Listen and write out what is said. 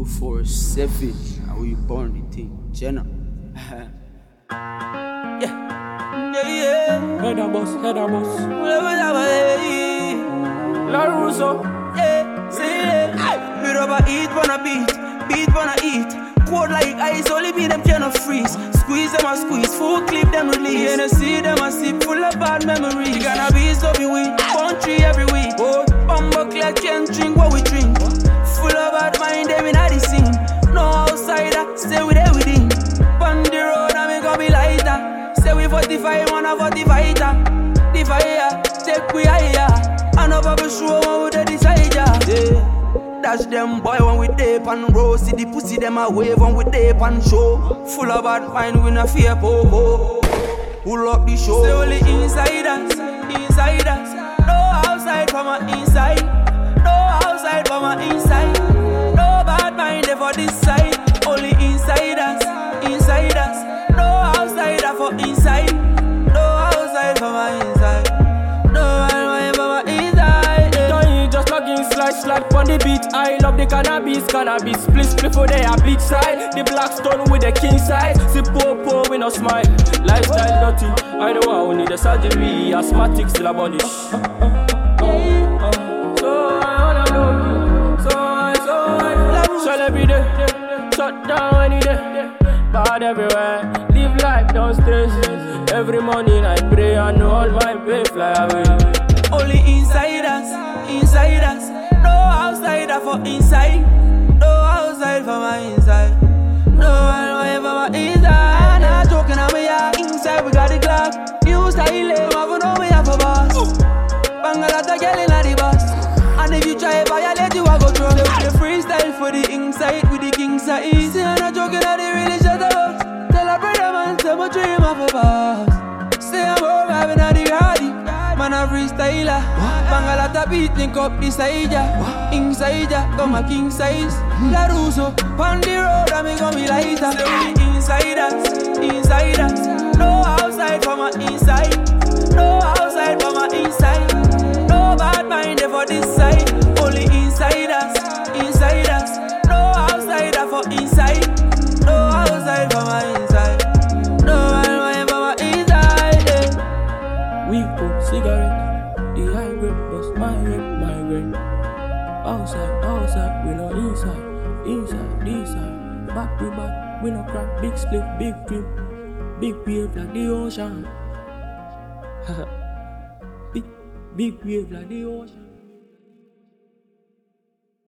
247, how we born the thing, Jenna. Yeah. Head a boss. La Russo, yeah, say it. We rubber eat, wanna beat, wanna eat. Cold like ice, only me them cannot freeze. Squeeze them a squeeze, full clip them release. You see them a sip full of bad memories. You gonna be so be weak, country every week. Oh, bumbo clock can't drink what we drink. Full of bad mind, them in the scene. No outsider, stay with it within. On the road, I make up be lighter. Say we 45, wanna 45 the fire, take we higher. I know Baba show one with the decide, yeah. Dash them boy when we dip and roll. See the pussy them a wave when we dip and show. Full of bad mind, we no fear po. Pull up the show. Say only insiders. No outside from my inside. No outside from my inside. No bad mind there for this side. Only insiders. No outsider for inside. No outside for my inside. Slide on the beat, I love the cannabis split for their beach side. The black stone with the king side. See po we no smile. Lifestyle dirty, I don't want need a surgery. Asthmatic still abolish. So I wanna look. So I shall every day. Shut down any day. Bad everywhere. Live life, don't stress. Every morning I pray and all my pay fly away. Only insiders. No outsider for inside. No outside for my inside. No one for my inside. Not joking on me, yeah. Inside we got the Glock. New style, I'm know me have a boss. Bangalata girl in the bus. And if you try violate, you will go through. The freestyle for the inside with the king size. See, I'm not joking, I didn't really shut up. Tell a brother man, say my dream of a boss. Say I'm over having a the garden. Man a freestyler. Bangalata beat link up beside ya. Inside ya, come a king size. La Russo, on the road I me gon' be lighter. Say we insiders. No outside for my inside. No outside for my inside. No bad mind there for this side. Only insiders. No outsider for inside. No outside for my inside. No one for my inside. Yeah. We put cigarette, the high grade, bust my grade. Outside, we no inside, this side. Back to back, we no crack, big split, big trip, big wave like the ocean. Big wave like the ocean.